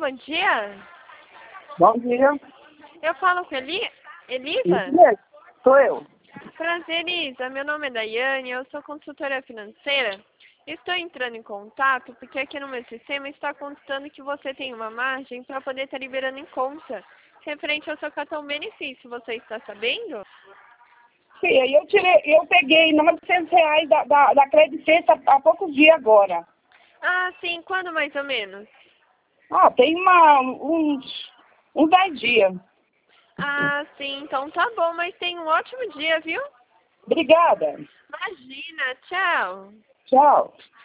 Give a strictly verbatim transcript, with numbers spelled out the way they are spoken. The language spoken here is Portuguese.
bom dia. Bom dia. Eu falo com Eli... Elisa? Isso mesmo, sou eu. Prazer, Elisa. Meu nome é Daiane, eu sou consultora financeira. Estou entrando em contato porque aqui no meu sistema está constando que você tem uma margem para poder estar liberando em conta, referente ao seu cartão benefício. Você está sabendo? Sim, aí eu tirei, eu peguei novecentos reais da, da, da Credit Sexta há poucos dias agora. Ah, sim. Quando mais ou menos? Ah, tem uma, uns, uns dez dias. Ah, sim. Então tá bom, mas tenha um ótimo dia, viu? Obrigada. Imagina. Tchau. Tchau.